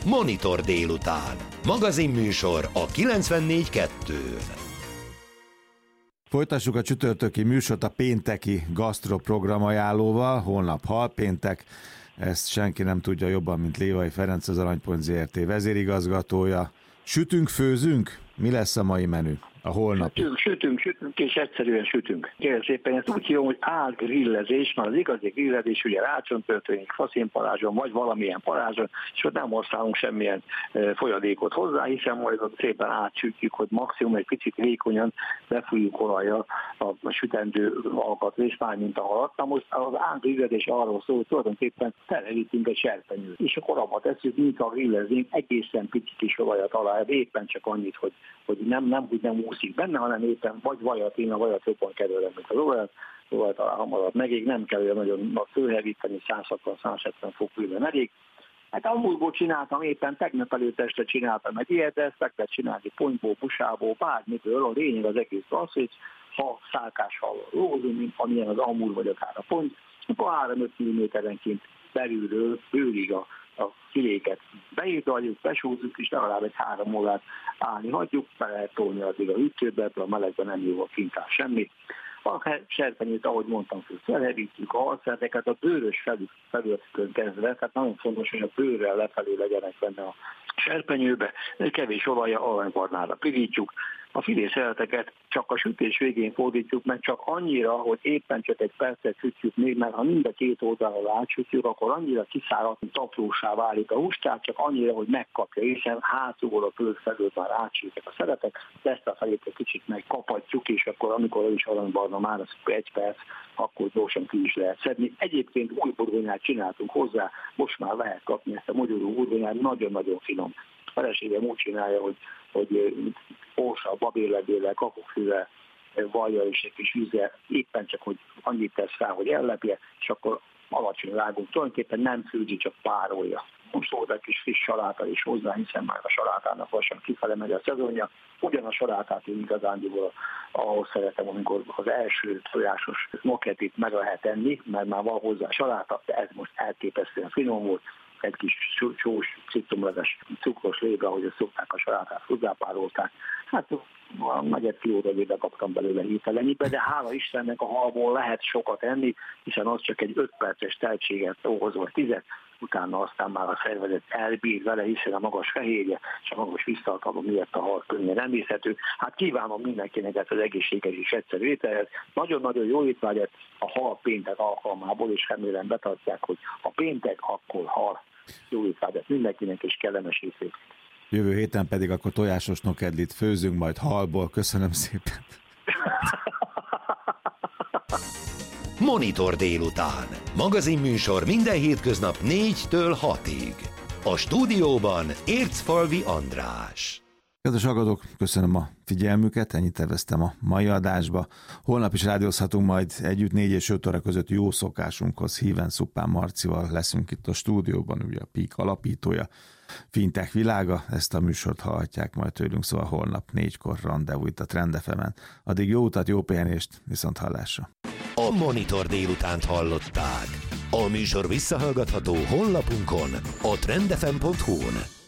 Monitor délután. Magazinműsor a 94.2-n. Folytassuk a csütörtöki műsort a pénteki gasztroprogram ajánlóval. Holnap halpéntek, ezt senki nem tudja jobban, mint Lévai Ferenc, az Aranypont Zrt. Vezérigazgatója. Sütünk, főzünk? Mi lesz a mai menü? A holnapi. Sütünk, és egyszerűen sütünk. Kérem szépen, ezt úgy hívom, hogy álgrillezés, mert az igazi grillezés ugye rácson történik, faszínparázson, vagy valamilyen parázson, és ott nem használunk semmilyen folyadékot hozzá, hiszen majd ott szépen átsütjük, hogy maximum egy picit vékonyan befújjuk olajjal a sütendő alkatrészt, már mint a halat. Na most az álgrillezés arról szól, hogy tulajdonképpen felelítünk egy serpenyőt, és akkor abba tesszük, mint a grillezünk, egészen picit kis olajat alá, éppen csak annyit, hogy nem úszik benne, hanem éppen vagy vajat, én a vajat jobban kerülem, mint az olajat alá hamarabb megég, nem kell olyan nagyon fölhevíteni, 160-170 fok főben megég. Hát amúgyból csináltam, éppen tegnap előtt este csináltam egy ilyet, de ezt meg kell csinálni ponyból, busából, bármiből. A lényeg az egész az, hogy ha szálkással rózunk, mint amilyen az amúr vagy akár a pont, akkor 3-5 mm-enként belülről bőrig a filéket beírgaljuk, besúzzuk, és legalább egy 3 órát állni hagyjuk, be lehet tolni addig a hűtőbe, a melegben nem jó a kintás semmi. A serpenyőt, ahogy mondtam, felhevítjük a halszerteket a bőrös felületükön kezdve, tehát nagyon fontos, hogy a bőrrel lefelé legyenek benne a serpenyőbe, kevés olajja, aranybarnára pirítjuk. A filészereteket csak a sütés végén fordítjuk meg, csak annyira, hogy éppen csak egy percet sütjük még, mert ha mind a két oldalról átsütjük, akkor annyira kiszárad, hogy taplósá válik a hús, tehát csak annyira, hogy megkapja, hiszen hátulról a bőr felől már átsütjük a szeretek, de ezt a felét egy kicsit megkaphatjuk, és akkor amikor is aranybarna már az 1 perc, akkor gyorsan ki is lehet szedni. Egyébként új burgonyát csináltunk hozzá, most már lehet kapni ezt a magyarul burgonyát, nagyon-nagyon finom. A feleségem úgy csinálja, hogy orsa, babérlebéllel, kakukkfűvel, vajjal és egy kis vízzel, éppen csak, hogy annyit tesz rá, hogy ellepje, és akkor alacsony rágunk. Tulajdonképpen nem főzi, csak párolja. Most volt egy kis friss saláta is hozzá, hiszen már a salátának lassan kifele megy a szezonja. Ugyan a salátát én igazándiból ahhoz szeretem, amikor az első tojásos moketit meg lehet enni, mert már van hozzá saláta, de ez most elképesztően finom volt. Egy kis sós, citromleves, cukros lébre, ahogy ezt szokták a salátát, hozzápárolták. Hát a negyed kilóra kaptam belőle hirtelennyire, de hála Istennek a halból lehet sokat enni, hiszen az csak egy 5 perces teltséget óhoz vagy 10, utána aztán már a szervezet elbír vele, hiszen a magas fehérje és a magas visszatartalom miatt a hal könnyen emészhető. Hát kívánom mindenkinek ezt az egészséges és egyszerű ételhez. Nagyon-nagyon jó étvágyat a hal péntek alkalmából, és remélem betartják, hogy a péntek, akkor hal. Jó étvágyat mindenkinek, és kellemes éjszét. Jövő héten pedig akkor tojásos nokedlit főzünk majd halból. Köszönöm szépen. Monitor délután. Magazinműsor minden hétköznap 4-től 6-ig. A stúdióban Ércfalvi András. Kedves hallgatók, köszönöm a figyelmüket, ennyit terveztem a mai adásba. Holnap is rádiózhatunk majd együtt 4 és 5 óra között jó szokásunkhoz híven Szuppán Marcival leszünk itt a stúdióban, ugye a PEAK alapítója, Fintech világa, ezt a műsort hallhatják majd tőlünk, szóval holnap 4-kor randevú itt a Trend FM-en. Addig jó utat, jó pihenést, viszont hallásra. A Monitor délutánt hallották. A műsor visszahallgatható honlapunkon, a trendfm.hu-n.